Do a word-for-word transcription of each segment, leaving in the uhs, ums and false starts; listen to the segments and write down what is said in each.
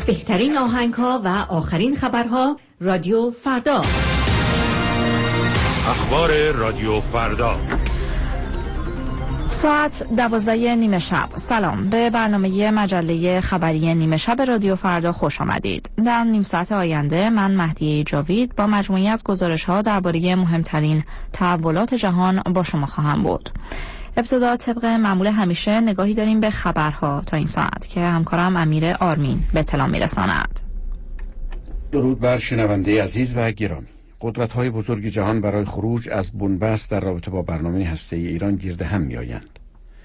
بهترین آهنگ‌ها و آخرین خبرها رادیو فردا. اخبار رادیو فردا ساعت دوازده نیمه شب. سلام، به برنامه مجله خبری نیمه شب رادیو فردا خوش آمدید. در نیم ساعت آینده من مهدیه جاوید با مجموعی از گزارش‌ها درباره مهمترین تحولات جهان با شما خواهم بود. ابتدا طبق معمول همیشه نگاهی داریم به خبرها تا این ساعت که همکارم امیر آرمین به اطلاع میرساند. درود بر شنونده عزیز و گرامی. قدرت‌های بزرگ جهان برای خروج از بنبست در رابطه با برنامه هسته‌ای ایران گرد هم می‌آیند.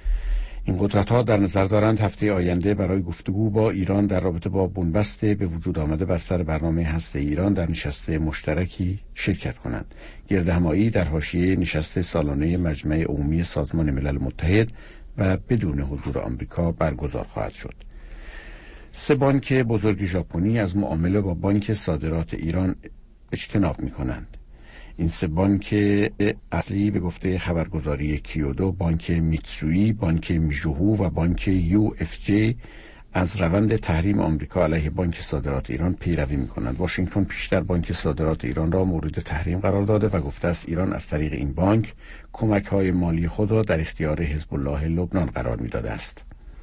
این قدرت‌ها در نظر دارند هفته آینده برای گفتگو با ایران در رابطه با بنبست به وجود آمده بر سر برنامه هسته‌ای ایران در نشست مشترکی شرکت کنند. گرد همایی در حاشیه نشست سالانه مجمع عمومی سازمان ملل متحد و بدون حضور آمریکا برگزار خواهد شد. سه بانک بزرگ ژاپنی از معامله با بانک صادرات ایران اجتناب می‌کنند. این سه بانک اصلی به گفته خبرگزاری کیودو، بانک میتسویی، بانک میژوهو و بانک یو اف جی از روند تحریم آمریکا علیه بانک صادرات ایران پیروی می‌کنند. واشنگتن پیشتر بانک صادرات ایران را مورد تحریم قرار داده و گفته است ایران از طریق این بانک کمک‌های مالی خود را در اختیار حزب الله لبنان قرار می‌داده است.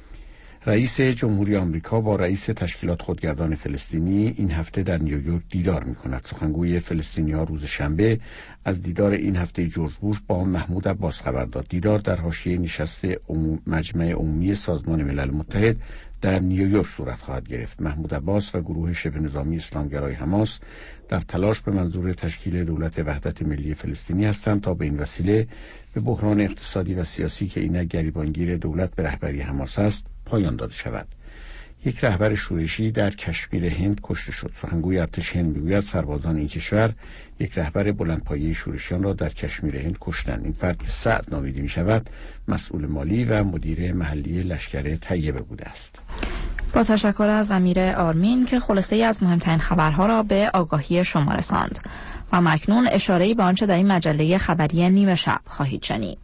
رئیس جمهوری آمریکا با رئیس تشکیلات خودگردان فلسطینی این هفته در نیویورک دیدار می‌کند. سخنگوی فلسطینی‌ها روز شنبه از دیدار این هفته جورج بوش با محمود عباس خبر داد. دیدار در حاشیه نشست عموم مجمع عمومی سازمان ملل متحد در نیویورک صورت خواهد گرفت. محمود عباس و گروه شبه نظامی اسلامگرای حماس در تلاش به منظور تشکیل دولت وحدت ملی فلسطینی هستند تا به این وسیله به بحران اقتصادی و سیاسی که اینک گریبانگیر دولت به رهبری حماس است پایان داده شود. یک رهبر شورشی در کشمیر هند کشته شد. سخنگوی ارتش هند میگوید سربازان این کشور یک رهبر بلندپایه شورشیان را در کشمیر هند کشتند. این فرد که سعد نامیده می شود مسئول مالی و مدیر محلی لشکر طیبه بوده است. با تشکر از امیر آرمین که خلاصه‌ای از مهمترین خبرها را به آگاهی شما رساند. و مکنون اشاره‌ای به آنچه در این مجله خبری نیمه شب خواهید شنید.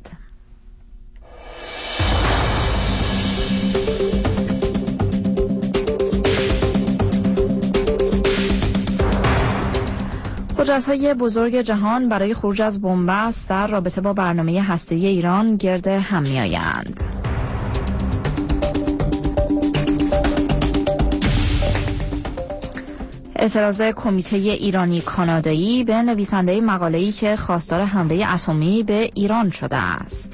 قدرت‌های بزرگ جهان برای خروج از بنبست در رابطه با برنامه هسته‌ای ایران گرد هم می‌آیند. اعتراض کمیته ایرانی کانادایی به نویسنده مقاله‌ای که خواستار حمله اتمی به ایران شده است.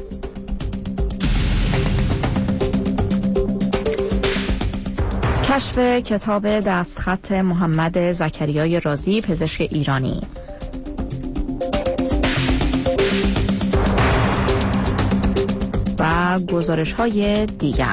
کشف کتاب دستخط محمد زکریای رازی پزشک ایرانی. و گزارش‌های دیگر.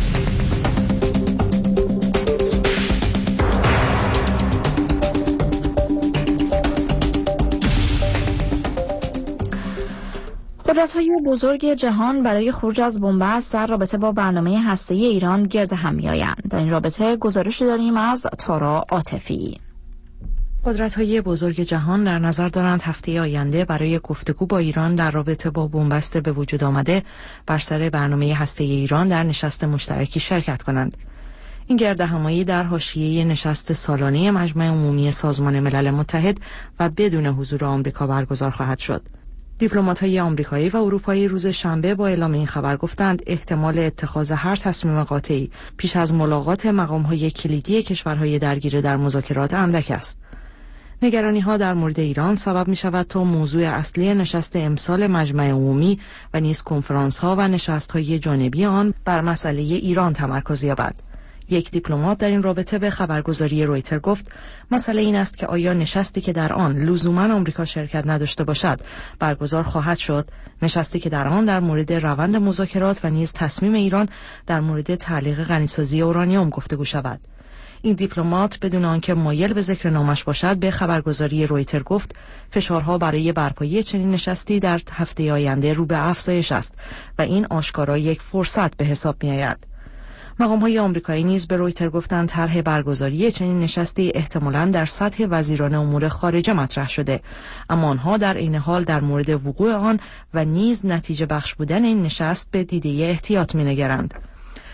قدرت‌های بزرگ جهان برای خروج از بنبست در رابطه با برنامه هسته‌ای ایران گرد هم می‌آیند. در این رابطه گزارشی داریم از تارا عاطفی. قدرت‌های بزرگ جهان در نظر دارند هفته آینده برای گفتگو با ایران در رابطه با بنبست به وجود آمده بر سر برنامه هسته‌ای ایران در نشست مشترکی شرکت کنند. این گرد همایی در حاشیه نشست سالانه مجمع عمومی سازمان ملل متحد و بدون حضور آمریکا برگزار خواهد شد. دیپلمات‌های آمریکایی و اروپایی روز شنبه با اعلام این خبر گفتند احتمال اتخاذ هر تصمیم قاطعی پیش از ملاقات مقام‌های کلیدی کشورهای درگیر در مذاکرات اندک است. نگرانی‌ها در مورد ایران سبب می‌شود تا موضوع اصلی نشست امسال مجمع عمومی و نیز کنفرانس‌ها و نشست‌های جانبی آن بر مسئله ایران تمرکز یابد. یک دیپلمات در این رابطه به خبرگزاری رویتر گفت مسئله این است که آیا نشستی که در آن لزوما آمریکا شرکت نداشته باشد برگزار خواهد شد، نشستی که در آن در مورد روند مذاکرات و نیز تصمیم ایران در مورد تعلیق غنیسازی اورانیوم گفتگو شود. این دیپلمات بدون آنکه مایل به ذکر نامش باشد به خبرگزاری رویتر گفت فشارها برای برپایی چنین نشستی در هفته آینده رو به افزایش است و این آشکارا یک فرصت به حساب می‌آید. مقام‌های آمریکایی نیز به رویتر گفتند طرح برگزاری چنین نشستی احتمالاً در سطح وزیران امور خارجه مطرح شده، اما آنها در عین حال در مورد وقوع آن و نیز نتیجه بخش بودن این نشست به دیده احتیاط می‌نگرند.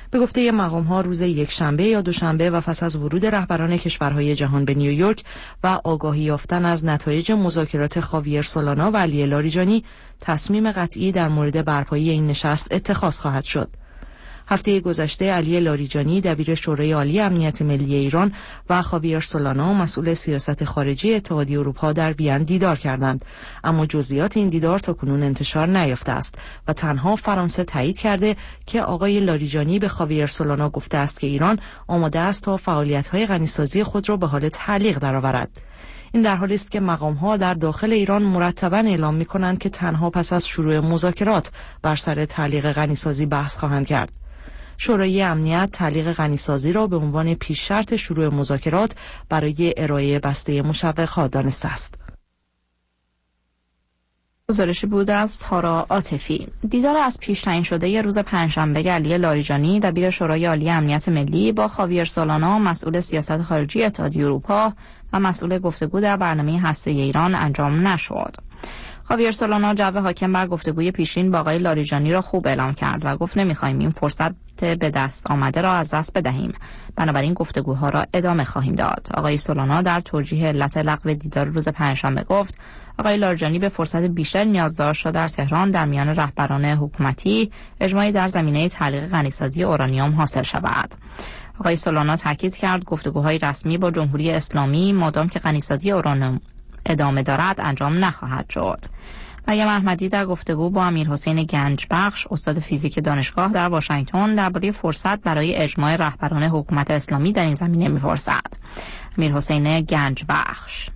به گفته مقام‌ها روز یکشنبه یا دوشنبه و پس از ورود رهبران کشورهای جهان به نیویورک و آگاهی یافتن از نتایج مذاکرات خاویر سولانا و علی لاریجانی، تصمیم قطعی در مورد برپایی این نشست اتخاذ خواهد شد. هفته گذشته علی لاریجانی دبیر شورای عالی امنیت ملی ایران و خاویر سولانا مسئول سیاست خارجی اتحادیه اروپا در وین دیدار کردند، اما جزئیات این دیدار تاکنون انتشار نیافته است و تنها فرانسه تایید کرده که آقای لاریجانی به خاویر سولانا گفته است که ایران آماده است تا فعالیت‌های غنیسازی خود را به حال تعلیق درآورد. این در حالی است که مقام‌ها در داخل ایران مرتباً اعلام می‌کنند که تنها پس از شروع مذاکرات بر سر تعلیق غنیسازی بحث خواهند کرد. شورای امنیت تعلیق غنیسازی را به عنوان پیش شرط شروع مذاکرات برای ارائه بسته مشوق‌ها دانسته است. گزارشی بود از تارا عاطفی. دیدار از پیش تعیین شده ی روز پنجشنبه علی لاریجانی دبیر شورای عالی امنیت ملی با خاویر سولانا مسئول سیاست خارجی اتحادیه اروپا و مسئول گفتگو در برنامه هسته ایران انجام نشد. خاویر سولانا جو حاکم بر گفتگوی پیشین با آقای لاریجانی را خوب اعلام کرد و گفت نمی‌خوایم این فرصت به دست آمده را از دست بدهیم، بنابراین گفتگوها را ادامه خواهیم داد. آقای سولانا در توجیه علت لغو دیدار روز پنجشنبه گفت آقای لاریجانی به فرصت بیشتر نیاز داشت تا در تهران در میان رهبران حکومتی اجماعی در زمینه تعلیق غنیسازی اورانیوم حاصل شود. آقای سولانا تاکید کرد گفتگوهای رسمی با جمهوری اسلامی مادام که غنیسازی اورانیوم ادامه دارد انجام نخواهد شد. مریم احمدی در گفتگو با امیرحسین گنجبخش استاد فیزیک دانشگاه در واشنگتن درباره فرصت برای اجماع رهبران حکومت اسلامی در این زمینه می‌پرسد. امیرحسین گنجبخش: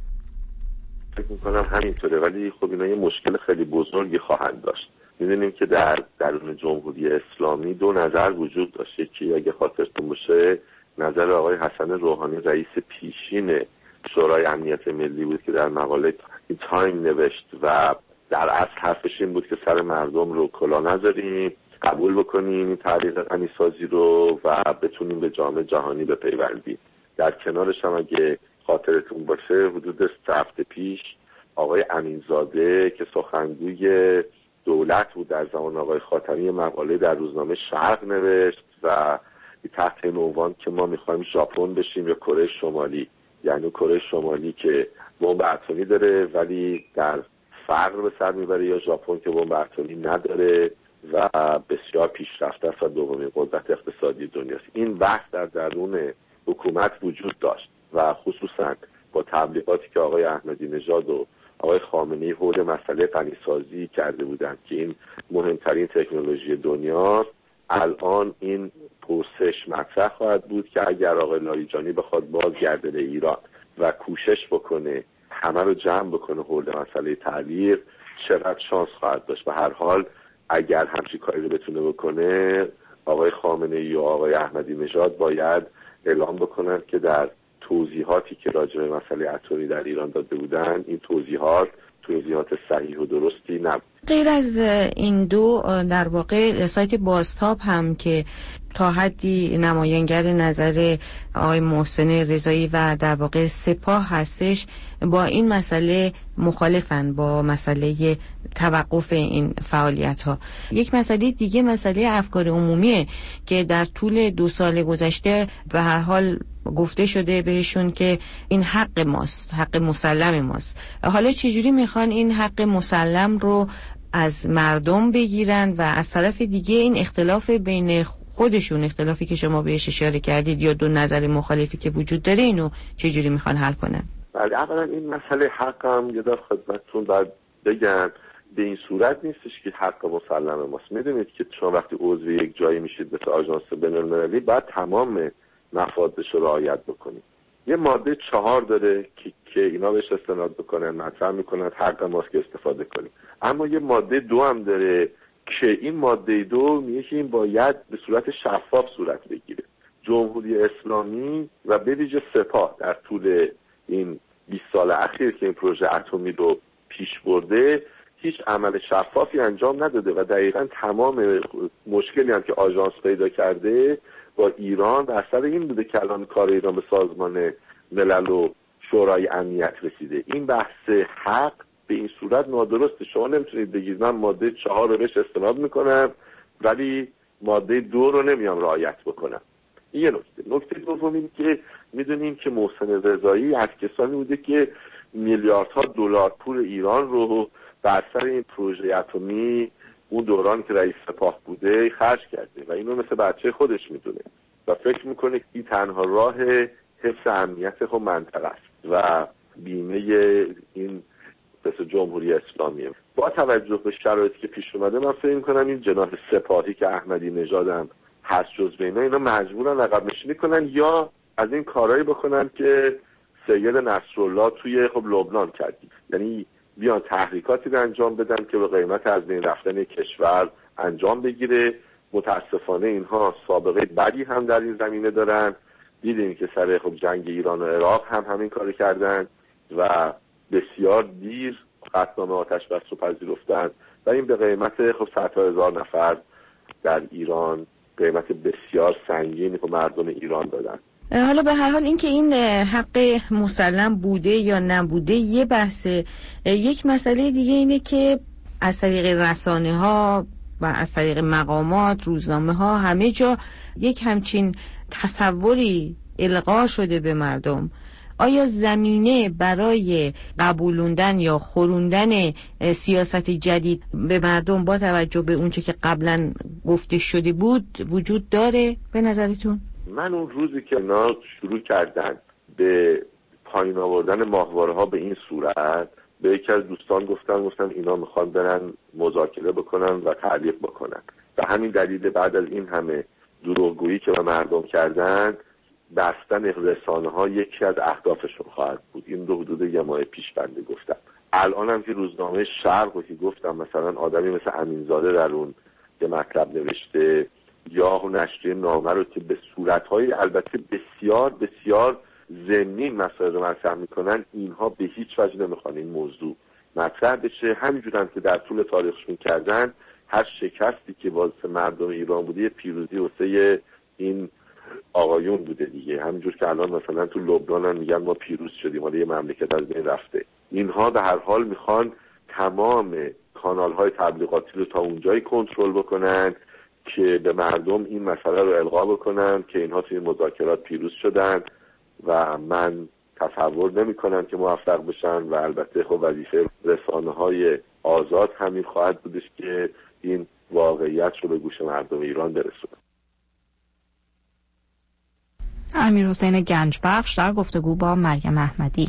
فکر می‌کنم همینطوره، ولی خب اینا یه مشکل خیلی بزرگی خواهند داشت. می‌دونیم که در درون جمهوری اسلامی دو نظر وجود داشت. یکی اگه خاطرتون باشه نظر آقای حسن روحانی رئیس پیشین شورای امنیت ملی بود که در مقاله تایم نوشت و در اصل حرفش این بود که سر مردم رو کلا نذاریم، قبول بکنیم این تعلیق غنیسازی رو و بتونیم به جامعه جهانی بپیوندیم. در کنارش هم اگه خاطرتون باشه حدود سه هفته پیش آقای امینزاده که سخنگوی دولت بود در زمان آقای خاتمی مقاله در روزنامه شرق نوشت و تحت عنوان که ما میخوایم ژاپن بشیم یا کره شمالی، یعنی کره شمالی که بمب اتمی داره ولی در فقر به سر میبره یا ژاپن که بمب اتمی نداره و بسیار پیشرفته است و دومین قدرت اقتصادی دنیاست. این بحث در درون حکومت وجود داشت و خصوصا با تبلیغاتی که آقای احمدی نژاد و آقای خامنه‌ای حول مسئله غنیسازی کرده بودند که این مهمترین تکنولوژی دنیاست. الان این پرسش مطرح خواهد بود که اگر آقای لاریجانی بخواد بازگرده به ایران و کوشش بکنه همه رو جمع بکنه حول مسئله تعلیق، چقدر شانس خواهد داشت. به هر حال اگر همچین کاری رو بتونه بکنه آقای خامنه‌ای و آقای احمدی نژاد باید اعلام بکنن که در توضیحاتی که راجع به مسئله اتمی در ایران داده بودن این توضیحات توضیحات صحیح و درستی نبود. غیر از این دو در واقع سایت بازتاب هم که تا حدی نماینگر نظر آقای محسن رضایی و در واقع سپاه هستش با این مسئله مخالفن، با مسئله توقف این فعالیت ها. یک مسئله دیگه مسئله افکار عمومیه که در طول دو سال گذشته به هر حال گفته شده بهشون که این حق ماست، حق مسلم ماست. حالا چجوری میخوان این حق مسلم رو از مردم بگیرن و از طرف دیگه این اختلاف بین خودشون، اختلافی که شما بهش اشاره کردید یا دو نظر مخالفی که وجود داره، اینو چجوری میخوان حل کنن؟ بله، اولا این مسئله حق هم یه در خدمتتون باید بگم به این صورت نیستش که حق مسلم ماست. میدونید که شما وقتی عضو یک جایی میشید مثل آژانس بین‌المللی باید تمام مفادش رو رعایت بکنید. یه ماده چهار داره که, که اینا بهش استناد بکنن، مطرح میکنن حق ماست که استفاده کنیم. اما یه ماده دو هم داره که این ماده دو میگه که این باید به صورت شفاف صورت بگیره. جمهوری اسلامی و به ویژه سپاه در طول این بیست سال اخیر که این پروژه اتمی رو پیش برده هیچ عمل شفافی انجام نداده و دقیقاً تمام مشکلی هم که آژانس پیدا کرده با ایران و اثر این بوده که الان کار ایران به سازمان ملل و شورای امنیت رسیده. این بحث حق به این صورت نادرسته. شما نمیتونید بگید من ماده چهار رو بهش استناد میکنم ولی ماده دو رو نمیام رعایت بکنم. این یه نکته. نکته دوم این که میدونیم که محسن رضایی از کسانی بوده که میلیاردها دلار پول ایران رو بر سر این پروژه اتمی اون دوران که رئیس سپاه بوده خرج کرده و اینو مثل بچه خودش میدونه و فکر میکنه که این تنها راه حفظ امنیت خود منطقه است و بیمه این مثل جمهوری اسلامیه. با توجه به شرایطی که پیش اومده من فکر میکنم این جناح سپاهی که احمدی نژادم هست جزو اینا اینا مجبورن عقب نشینی کنن یا از این کارهایی بکنن که سید نصرالله توی خب لبنان کردی، یعنی بیان تحریکاتی رو انجام بدن که به قیمت از بین رفتن کشور انجام بگیره. متاسفانه اینها سابقه بدی هم در این زمینه دارن. دیدیم که سر خب جنگ ایران و عراق هم همین کار کردن و بسیار دیر قطعنامه آتش بس رو پذیرفتن و این به قیمت خب صدها هزار نفر در ایران قیمت بسیار سنگینی که مردم ایران دادن. حالا به هر حال این که این حق مسلم بوده یا نبوده یه بحثه. یک مسئله دیگه اینه که از طریق رسانه ها و از طریق مقامات، روزنامه ها، همه جا یک همچین تصوری القا شده به مردم. آیا زمینه برای قبولوندن یا خوروندن سیاست جدید به مردم با توجه به اونچه که قبلا گفته شده بود وجود داره به نظرتون؟ من اون روزی که اینا شروع کردن به پایین آوردن ماهواره ها به این صورت به یکی از دوستان گفتم گفتم اینا میخوان برن مذاکره بکنن و تعلیق بکنن. به همین دلیل بعد از این همه دروغگویی که به مردم کردن بستن رسانه ها یکی از اهدافشون خواهد بود. این دو حدود یه ماه پیش بنده گفتم. الان هم که روزنامه شرق رو که گفتم مثلا آدمی مثل امینزاده در اون یه مطلب نوشته یا نشریه نامه رو که به صورتهای البته بسیار بسیار ضمنی مسائل رو مطرح میکنن، اینها به هیچ وجه نمیخوان این موضوع مطرح بشه. همینجور هم که در طول تاریخشون کردن هر شکستی که واسه مردم ایران بوده یه پیروزی واسه این آقایون بوده دیگه. همینجور که الان مثلا تو لبنان هم میگن ما پیروز شدیم، حالا یه مملکت از بین رفته. اینها به هر حال میخوان تمام کانال‌های تبلیغاتی رو تا اونجایی کنترل بکنن که به مردم این مسئله رو القا بکنن که اینها توی مذاکرات پیروز شدن و من تصور نمی کنم که موفق بشن و البته خب وظیفه رسانه‌های آزاد همین خواهد بودش که این واقعیت رو به گوش مردم ایران برسونه. امیرحسین گنجبخش در گفتگو با مریم احمدی.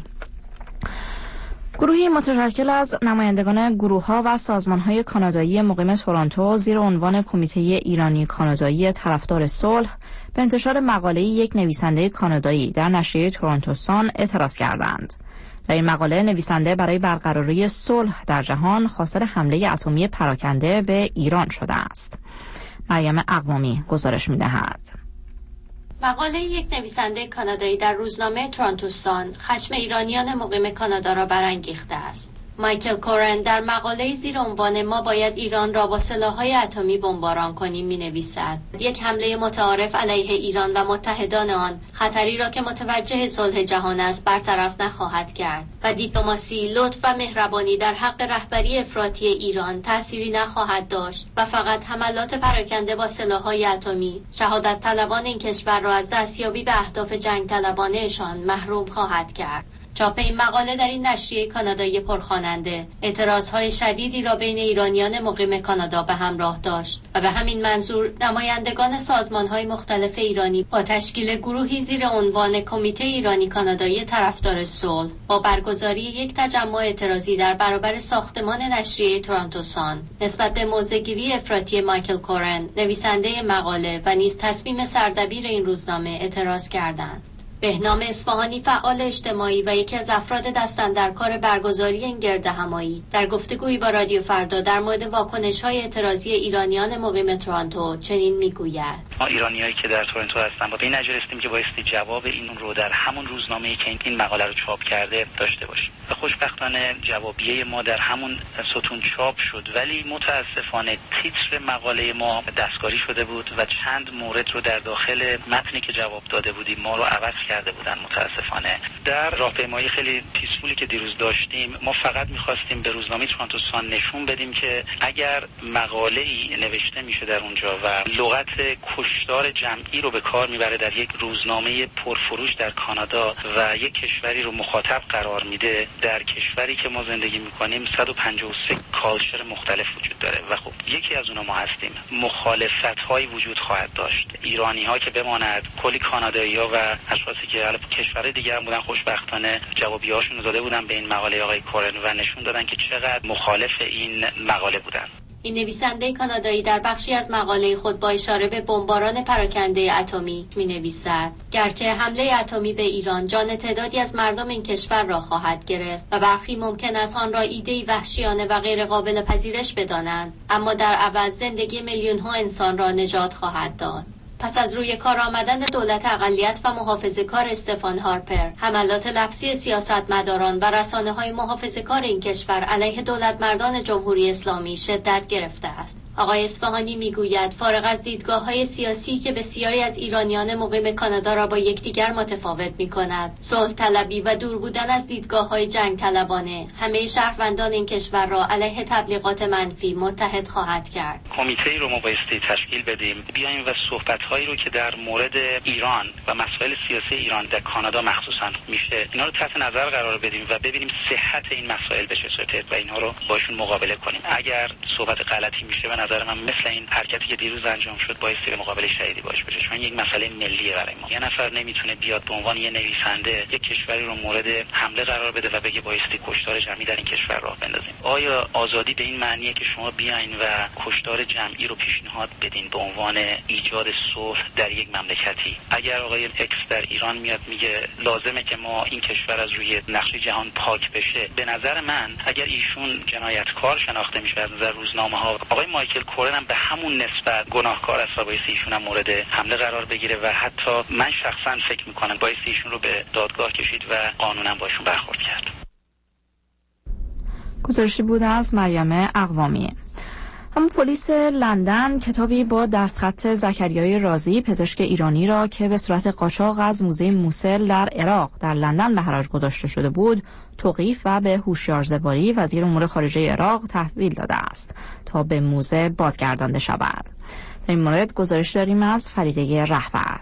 گروهی متشکل از نمایندگان گروه‌ها و سازمان‌های کانادایی مقیم تورنتو زیر عنوان کمیته ایرانی کانادایی طرفدار صلح به انتشار مقاله یک نویسنده کانادایی در نشریه تورنتو سان اعتراض کردند. در این مقاله نویسنده برای برقراری صلح در جهان خواستار حمله اتمی پراکنده به ایران شده است. مریم اقوامی گزارش می‌دهد. مقاله یک نویسنده کانادایی در روزنامه تورنتو سان خشم ایرانیان مقیم کانادا را برانگیخته است. مایکل کورن در مقاله زیر عنوان ما باید ایران را با سلاح‌های اتمی بمباران کنیم می‌نویسد یک حمله متعارف علیه ایران و متحدان آن خطری را که متوجه صلح جهان است برطرف نخواهد کرد و دیپلماسی، لطف و مهربانی در حق رهبری افراطی ایران تأثیری نخواهد داشت و فقط حملات پراکنده با سلاح‌های اتمی شهادت طلبان این کشور را از دستیابی به اهداف جنگ طلبانه‌شان محروم خواهد کرد. چاپ این مقاله در این نشریه کانادایی پرخواننده اعتراضهای شدیدی را بین ایرانیان مقیم کانادا به همراه داشت و به همین منظور نمایندگان سازمانهای مختلف ایرانی با تشکیل گروهی زیر عنوان کمیته ایرانی کانادایی طرفدار صلح با برگزاری یک تجمع اعتراضی در برابر ساختمان نشریه تورنتو سان نسبت به موضع‌گیری افراطی مایکل کورن نویسنده مقاله و نیز تصمیم سردبیر این روزنامه اعتراض کردند. بهنام اصفهانی فعال اجتماعی و یکی از افراد دست‌اندرکار برگزاری این گردهمایی در گفتگویی با رادیو فردا در مورد واکنش‌های اعتراضی ایرانیان مقیم تورنتو چنین می‌گوید: ما ایرانیایی که در تورنتو هستن با این نجرستیم که بایستی جواب این رو در همون روزنامه‌ای که این مقاله رو چاپ کرده داشته باشیم و خوشبختانه جوابیه ما در همون ستون چاپ شد، ولی متاسفانه تیتر مقاله ما دستکاری شده بود و چند مورد رو در داخل متنی که جواب داده بودیم ما رو عوض کرده بودن. متاسفانه در راهپیمایی خیلی پیسفولی که دیروز داشتیم ما فقط می‌خواستیم به روزنامه تورنتو سان نشون بدیم که اگر مقاله‌ای نوشته میشه در اونجا و لغت کشتار جمعی رو به کار میبره در یک روزنامه پرفروش در کانادا و یک کشوری رو مخاطب قرار میده، در کشوری که ما زندگی میکنیم صد و پنجاه و سه کالچر مختلف وجود داره و خب یکی از اونها ما هستیم. مخالفت‌هایی وجود خواهد داشت. ایرانی‌ها که بماند، کلی کانادایی‌ها و اشخاصی که حالا کشور دیگه هم بودن خوشبختانه جوابیه‌هاشون رو داده بودن به این مقاله آقای کورن و نشون دادن که چقدر مخالف این مقاله بودن. این نویسنده کانادایی در بخشی از مقاله خود با اشاره به بمباران پراکنده اتمی می‌نویسد: گرچه حمله اتمی به ایران جان تعدادی از مردم این کشور را خواهد گرفت و برخی ممکن است آن را ایده‌ای وحشیانه و غیر قابل پذیرش بدانند، اما در عوض زندگی میلیون‌ها انسان را نجات خواهد داد. پس از روی کار آمدن دولت اقلیت و محافظه‌کار استفان هارپر، حملات لفظی سیاستمداران و رسانه‌های محافظه‌کار این کشور علیه دولتمردان جمهوری اسلامی شدت گرفته است. آقای اصفهانی میگوید فارغ از دیدگاه‌های سیاسی که بسیاری از ایرانیان مقیم کانادا را با یکدیگر متفاوت می‌کند، صلح طلبی و دور بودن از دیدگاه‌های جنگ طلبانه همه شهروندان این کشور را علیه تبلیغات منفی متحد خواهد کرد. کمیته‌ای رو ما بایستی تشکیل بدیم، بیایم و صحبت‌هایی رو که در مورد ایران و مسائل سیاسی ایران در کانادا مخصوصاً میشه، اینا رو تحت نظر قرار بدیم و ببینیم صحت این مسائل به چه صورته و اینها رو باشون مقابله کنیم. اگر صحبت غلطی میشه به نظر من مثل این حرکتی که دیروز انجام شد بایستی به مقابله شدیدی باش بشه، چون یک مسئله ملیه برای ما. یه نفر نمیتونه بیاد به عنوان یه نویسنده یک کشوری رو مورد حمله قرار بده و بگه بایستی کشتار جمعی در این کشور راه بندازیم. آیا آزادی به این معنیه که شما بیاین و کشتار جمعی رو پیشنهاد بدین به عنوان ایجاد صلح در یک مملکتی؟ اگر آقای اکس در ایران میاد میگه لازمه که ما این کشور از روی نقشه جهان پاک بشه، به نظر من اگر ایشون جنایتکار شناخته میشه از نظر روزنامه‌ها، آقای مایکل کورن هم به همون نسبت گناهکار است و بایستی ایشون هم مورد حمله قرار بگیره و حتی من شخصا فکر میکنم بایستی ایشون رو به دادگاه کشید و قانونا باشون برخورد کرد. گزارشی بود از مریم اقوامی. اما پلیس لندن کتابی با دستخط زکریای رازی، پزشک ایرانی را که به صورت قاچاق از موزه موسل در عراق در لندن به حراج گذاشته شده بود توقیف و به هوشیار زباری وزیر امور خارجه عراق تحویل داده است تا به موزه بازگردانده شود. در این مورد گزارش داریم از فریده رهبر.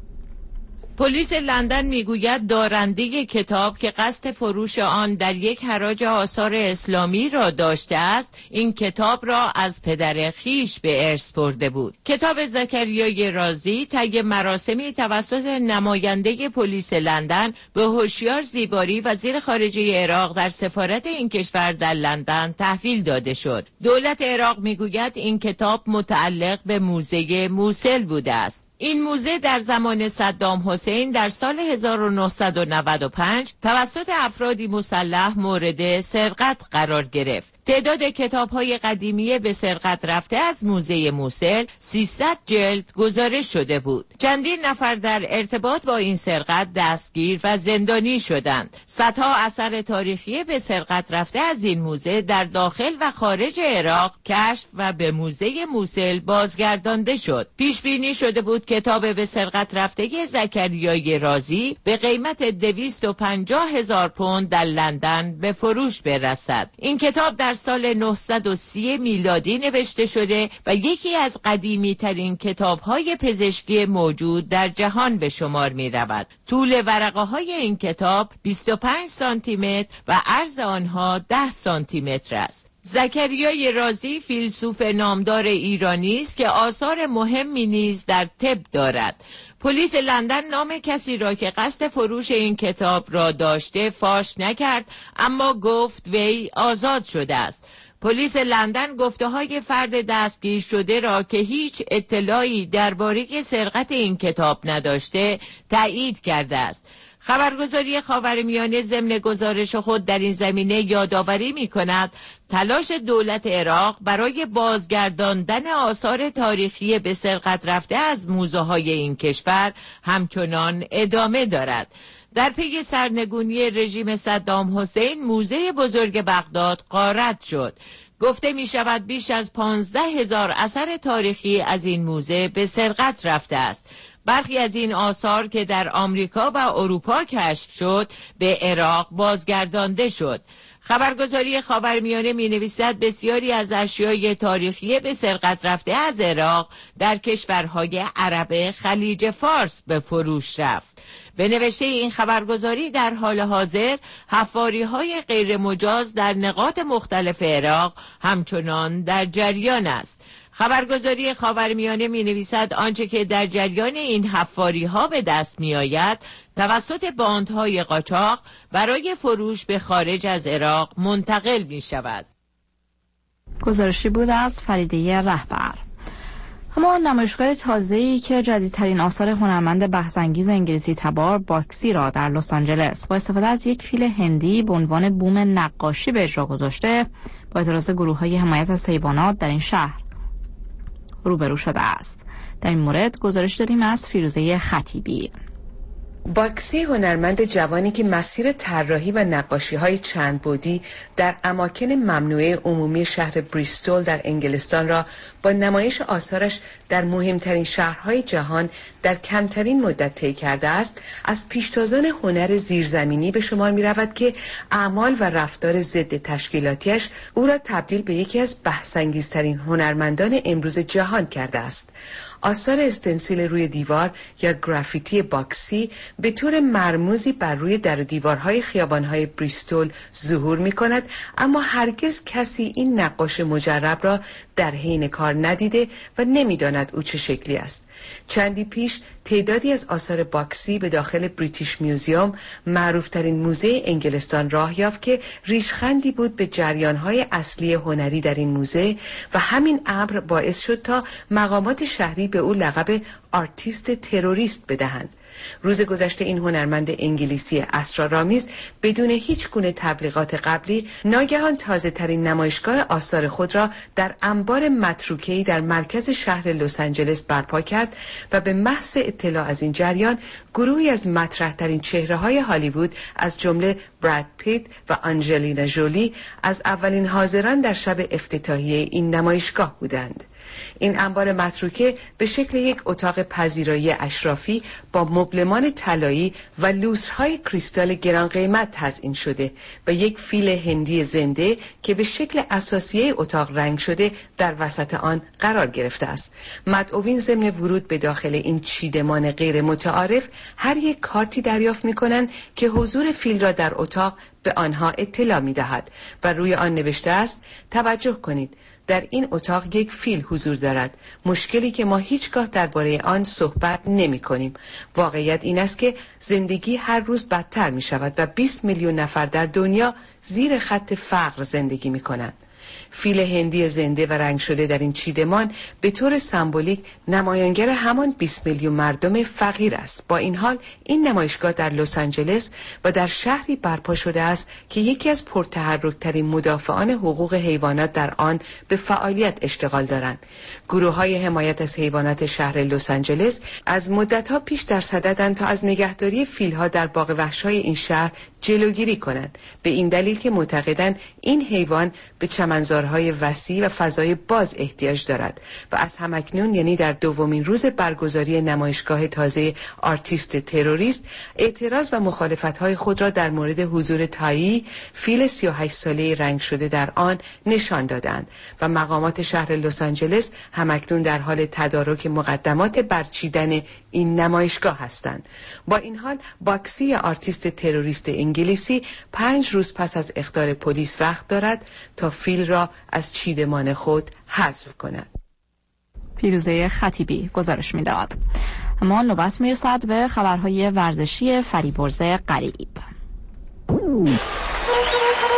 پلیس لندن میگوید دارنده کتاب که قصد فروش آن در یک حراج آثار اسلامی را داشته است، این کتاب را از پدر خیش به ارث برده بود. کتاب زکریای رازی طی مراسمی توسط نماینده پلیس لندن به هوشیار زیباری وزیر خارجه عراق در سفارت این کشور در لندن تحویل داده شد. دولت عراق میگوید این کتاب متعلق به موزه موسل بوده است. این موزه در زمان صدام حسین در سال هزار و نهصد و نود و پنج توسط افرادی مسلح مورد سرقت قرار گرفت. تعداد کتاب‌های قدیمی به سرقت رفته از موزه موسل سیصد جلد گزارش شده بود. چندین نفر در ارتباط با این سرقت دستگیر و زندانی شدند. صدها اثر تاریخی به سرقت رفته از این موزه در داخل و خارج عراق کشف و به موزه موسل بازگردانده شد. پیش بینی شده بود کتاب به سرقت رفته زکریای رازی به قیمت دویست و پنجاه هزار پوند در لندن به فروش برسد. این کتاب در سال نهصد و سی میلادی نوشته شده و یکی از قدیمی ترین کتاب های پزشکی موجود در جهان به شمار می رود. طول ورقه های این کتاب بیست و پنج سانتی متر و عرض آنها ده سانتی متر است. زکریای رازی فیلسوف نامدار ایرانی است که آثار مهمی نیز در طب دارد. پلیس لندن نام کسی را که قصد فروش این کتاب را داشته فاش نکرد، اما گفت وی آزاد شده است. پلیس لندن گفته های فرد دستگیر شده را که هیچ اطلاعی درباره سرقت این کتاب نداشته تایید کرده است. خبرگزاری خاورمیانه ضمن گزارش خود در این زمینه یادآوری می‌کند تلاش دولت عراق برای بازگرداندن آثار تاریخی به سرقت رفته از موزه‌های این کشور همچنان ادامه دارد. در پی سرنگونی رژیم صدام حسین موزه بزرگ بغداد غارت شد. گفته می شود بیش از پانزده هزار اثر تاریخی از این موزه به سرقت رفته است. برخی از این آثار که در آمریکا و اروپا کشف شد به عراق بازگردانده شد. خبرگزاری خاورمیانه می نویسد بسیاری از اشیای تاریخی به سرقت رفته از عراق در کشورهای عرب خلیج فارس به فروش رفت. به نوشته این خبرگزاری در حال حاضر حفاری‌های غیر مجاز در نقاط مختلف عراق همچنان در جریان است. خبرگزاری خاورمیانه می نویسد آنچه که در جریان این حفاری‌ها به دست می آید توسط باندهای قاچاق برای فروش به خارج از عراق منتقل می شود. گزارشی بود از فریده رهبر. اما نمایشگاه تازه‌ای که جدیدترین آثار هنرمند بحث‌انگیز انگلیسی تبار باکسی را در لس آنجلس با استفاده از یک فیل هندی به عنوان بوم نقاشی به اجرا گذاشته با اعتراض گروه‌های حمایت از حیوانات در این شهر روبرو شده است. در این مورد گزارش داریم از فیروزه خطیبی. باکسی هنرمند جوانی که مسیر طراحی و نقاشی‌های چند بعدی در اماکن ممنوعه عمومی شهر بریستول در انگلستان را با نمایش آثارش در مهمترین شهرهای جهان در کمترین مدت طی کرده است، از پیشتازان هنر زیرزمینی به شمار می رود که اعمال و رفتار ضد تشکیلاتیش او را تبدیل به یکی از بحث‌انگیزترین هنرمندان امروز جهان کرده است. آثار استنسیل روی دیوار یا گرافیتی باکسی به طور مرموزی بر روی در و دیوارهای خیابانهای بریستول ظهور می کند، اما هرگز کسی این نقاش مجرب را در حین کار ندیده و نمی داند او چه شکلی است. چندی پیش تعدادی از آثار باکسی به داخل بریتیش میوزیوم، معروفترین موزه انگلستان، راه یافت که ریشخندی بود به جریانهای اصلی هنری در این موزه و همین امر باعث شد تا مقامات شهری به او لقب آرتیست تروریست بدهند. روز گذشته این هنرمند انگلیسی اسرارآمیز بدون هیچ گونه تبلیغات قبلی ناگهان تازه ترین نمایشگاه آثار خود را در انبار متروکه‌ای در مرکز شهر لس آنجلس برپا کرد و به محض اطلاع از این جریان گروهی از مطرح ترین چهره های هالیوود از جمله براد پیت و آنجلینا جولی از اولین حاضران در شب افتتاحیه این نمایشگاه بودند. این انبار متروکه به شکل یک اتاق پذیرایی اشرافی با مبلمان طلایی و لوسترهای کریستال گران قیمت تزیین شده و یک فیل هندی زنده که به شکل اساسیه اتاق رنگ شده در وسط آن قرار گرفته است. مدعوین ضمن ورود به داخل این چیدمان غیر متعارف هر یک کارتی دریافت می‌کنند که حضور فیل را در اتاق به آنها اطلاع می‌دهد و روی آن نوشته است: توجه کنید، در این اتاق یک فیل حضور دارد. مشکلی که ما هیچگاه درباره آن صحبت نمی کنیم. واقعیت این است که زندگی هر روز بدتر می شود و بیست میلیون نفر در دنیا زیر خط فقر زندگی می کنند. فیل هندی زنده و رنگ شده در این چیدمان به طور سمبولیک نمایانگر همان بیست میلیون مردم فقیر است. با این حال این نمایشگاه در لس آنجلس و در شهری برپا شده است که یکی از پرتحرک‌ترین مدافعان حقوق حیوانات در آن به فعالیت اشتغال دارند. گروه‌های حمایت از حیوانات شهر لس آنجلس از مدت‌ها پیش در صددند تا از نگهداری فیل‌ها در باغ وحش‌های این شهر جلوگیری کنند، به این دلیل که معتقدند این حیوان به چمنزارهای وسیع و فضای باز احتیاج دارد و از همکنون، یعنی در دومین روز برگزاری نمایشگاه تازه آرتیست تروریست، اعتراض و مخالفت‌های خود را در مورد حضور تایی، فیل سی و هشت ساله رنگ شده در آن نشان دادند و مقامات شهر لس آنجلس همکنون در حال تدارک مقدمات برچیدن این نمایشگاه هستند. با این حال باکسی آرتیست تروریست انگلیسی پنج روز پس از اخطار پلیس وقت دارد تا فیل را از چیدمان خود حذف کند. پیروزه خطیبی گزارش می‌داد. اما نوبت میرسد به خبرهای ورزشی فریبرز غریب.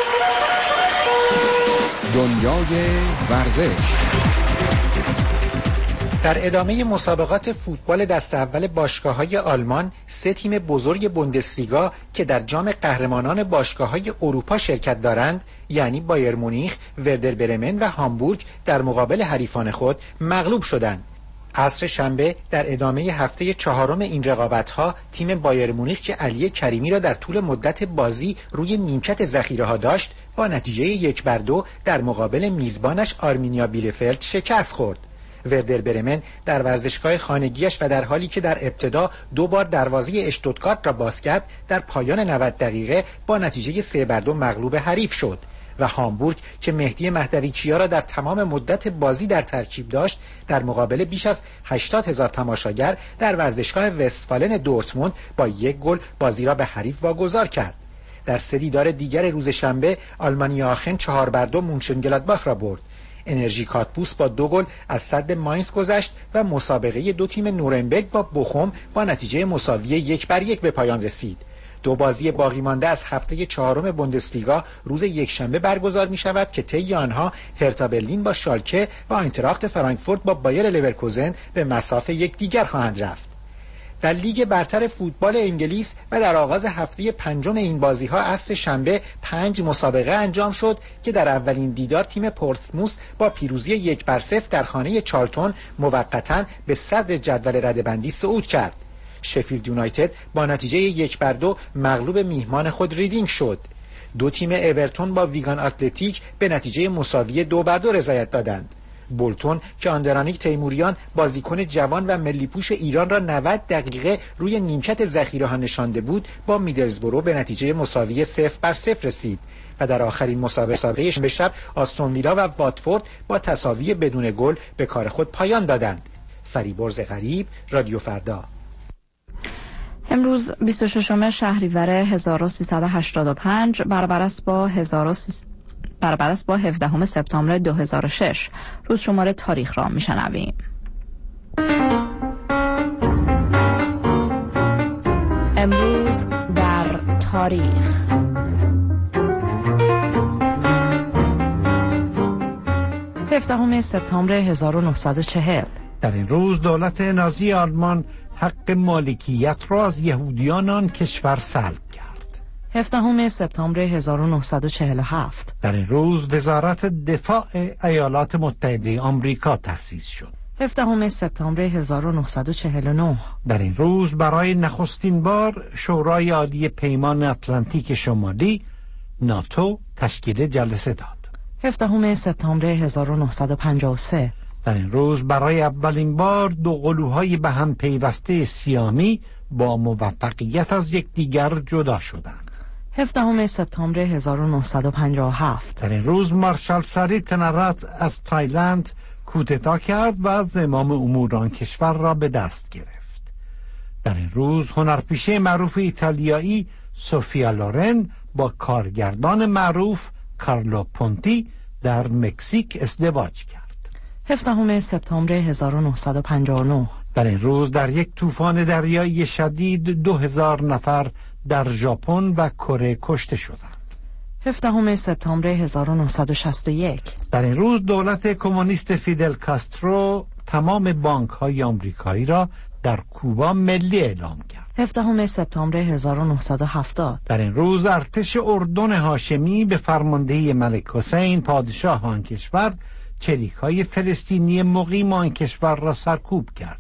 دنیای ورزش. در ادامه مسابقات فوتبال دست اول باشگاه‌های آلمان، سه تیم بزرگ بوندسلیگا که در جام قهرمانان باشگاه‌های اروپا شرکت دارند، یعنی بایر مونیخ، وردر برمن و هامبورگ، در مقابل حریفان خود مغلوب شدند. عصر شنبه در ادامه هفته چهارم این رقابت‌ها، تیم بایر مونیخ که علی کریمی را در طول مدت بازی روی نیمکت ذخیره‌ها داشت، با نتیجه یک بر دو در مقابل میزبانش آرمینیا بیلفلد شکست خورد. وردر برمن در ورزشگاه خانگیش و در حالی که در ابتدا دو بار دروازه اشتوتگارت را باز کرد، در پایان نود دقیقه با نتیجه سه بر دو مغلوب حریف شد و هامبورگ که مهدی مهدویچیا را در تمام مدت بازی در ترکیب داشت، در مقابل بیش از هشتاد هزار تماشاگر در ورزشگاه وستفالن دورتموند با یک گل بازی را به حریف واگذار کرد. در سه دیدار دیگر روز شنبه، آلمانیا آخن چهار بر دو مونشنگلادباخ را برد. انرژی کاتبوس با دو گل از سد ماینز گذشت و مسابقه دو تیم نورنبرگ با بوخوم با نتیجه مساوی یک بر یک به پایان رسید. دو بازی باقی مانده از هفته چهارم بوندسلیگا روز یکشنبه برگزار می شود که طی آنها هرتا برلین با شالکه و آینتراخت فرانکفورت با بایر لورکوزن به مسافه یکدیگر خواهند رفت. در لیگ برتر فوتبال انگلیس و در آغاز هفته پنجم این بازی‌ها عصر شنبه پنج مسابقه انجام شد که در اولین دیدار تیم پورتسموث با پیروزی یک بر صفر در خانه چارلتون موقتاً به صدر جدول رده‌بندی صعود کرد. شفیلد یونایتد با نتیجه یک بر دو مغلوب میهمان خود ریدینگ شد. دو تیم اورتون با ویگان اتلتیک به نتیجه مساوی دو بر دو رضایت دادند. بولتون که آندرانیک تیموریان بازیکن جوان و ملی‌پوش ایران را نود دقیقه روی نیمکت ذخیره‌ها نشانده بود، با میدلزبرو به نتیجه مساوی صفر بر صفر رسید و در آخرین مسابقه به شب آستون ویلا و واتفورد با تساوی بدون گل به کار خود پایان دادند. فریبرز غریب، رادیو فردا. امروز بیست و ششم شهریور هزار و سیصد و هشتاد و پنج برابر است با هزار و سیصد برابر است با هفدهم سپتامبر دو هزار و شش. روز شماره تاریخ را میشنویم. امروز در تاریخ. هفدهم سپتامبر هزار و نهصد و چهل. در این روز دولت نازی آلمان حق مالکیت را از یهودیان آن کشور سلب کرد. هفدهم سپتامبر هزار و نهصد و چهل و هفت. در این روز وزارت دفاع ایالات متحده آمریکا تأسیس شد. هفدهم سپتامبر هزار و نهصد و چهل و نه. در این روز برای نخستین بار شورای عالی پیمان اتلانتیک شمالی ناتو تشکیل جلسه داد. هفدهم سپتامبر هزار و نهصد و پنجاه و سه. در این روز برای اولین بار دو قلوهای به هم پیوسته سیامی با موفقیت از یکدیگر جدا شدند. هفدهم سپتامبر هزار و نهصد و پنجاه و هفت. در این روز مارشال سریت نرات از تایلند کودتا کرد و از زمام امور آن کشور را به دست گرفت. در این روز هنرپیشه معروف ایتالیایی سوفیا لورن با کارگردان معروف کارلو پونتی در مکزیک ازدواج کرد. هفدهم سپتامبر هزار و نهصد و پنجاه و نه. در این روز در یک طوفان دریایی شدید دو هزار نفر در ژاپن و کره کشته شدند. هفدهم سپتامبر هزار و نهصد و شصت و یک. در این روز دولت کمونیست فیدل کاسترو تمام بانک‌های آمریکایی را در کوبا ملی اعلام کرد. هفدهم سپتامبر هزار و نهصد و هفتاد. در این روز ارتش اردن هاشمی به فرماندهی ملک حسین پادشاه آن کشور چریک‌های فلسطینی مقیم آن کشور را سرکوب کرد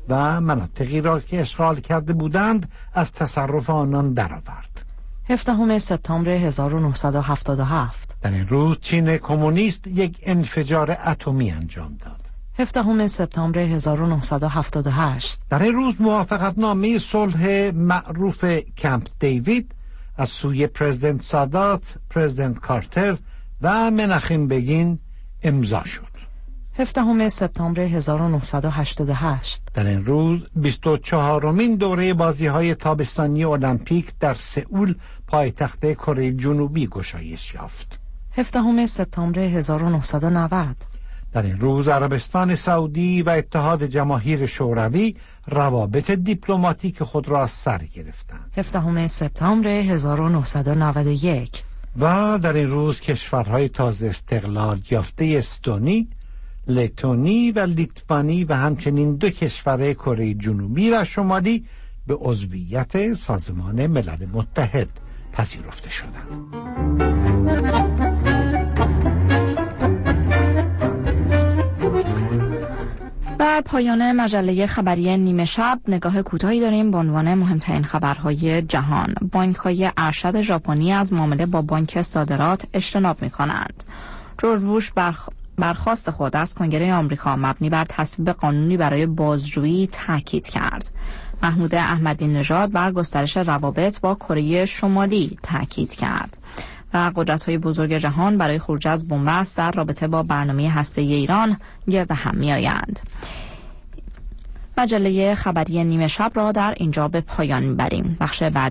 و مناطقی را که اشغال کرده بودند از تصرف آنان درآورد. هفدهم سپتامبر هزار و نهصد و هفتاد و هفت. در این روز چین کمونیست یک انفجار اتمی انجام داد. هفدهم سپتامبر هزار و نهصد و هفتاد و هشت. در این روز موافقتنامه صلح معروف کمپ دیوید از سوی پرزیدنت سادات، پرزیدنت کارتر و مناخیم بگین امضا شد. هفدهم سپتامبر هزار و نهصد و هشتاد و هشت. در این روز بیست و چهارمین دوره بازی‌های تابستانی المپیک در سئول پایتخت کره جنوبی گشایش یافت. هفدهم سپتامبر هزار و نهصد و نود. در این روز عربستان سعودی و اتحاد جماهیر شوروی روابط دیپلماتیک خود را سر گرفتند. هفدهم سپتامبر هزار و نهصد و نود و یک. و در این روز کشورهای تازه استقلال یافته استونی، لتونی و لیتوانی و همچنین دو کشور کره جنوبی و شمالی به عضویت سازمان ملل متحد پذیرفته شدند. در پایان مجله خبری نیمه شب نگاه کوتاهی داریم به عنوان مهمترین خبرهای جهان. بانک‌های ارشد ژاپنی از معامله با بانک صادرات اجتناب می‌کنند. جورج بوش برخ... برخواست خود از کنگره آمریکا مبنی بر تصویب قانونی برای بازجویی تاکید کرد. محمود احمدی نژاد بر گسترش روابط با کره شمالی تاکید کرد. و قدرت‌های بزرگ جهان برای خروج از بنبست در رابطه با برنامه هسته‌ای ایران گرد هم می‌آیند. مجله خبری نیمه شب را در اینجا به پایان می‌بریم. بخش بعد